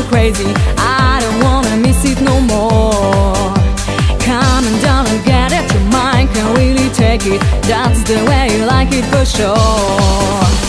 crazy. I don't wanna miss it no more. Come and down and get it, your mind can really take it. That's the way you like it for sure.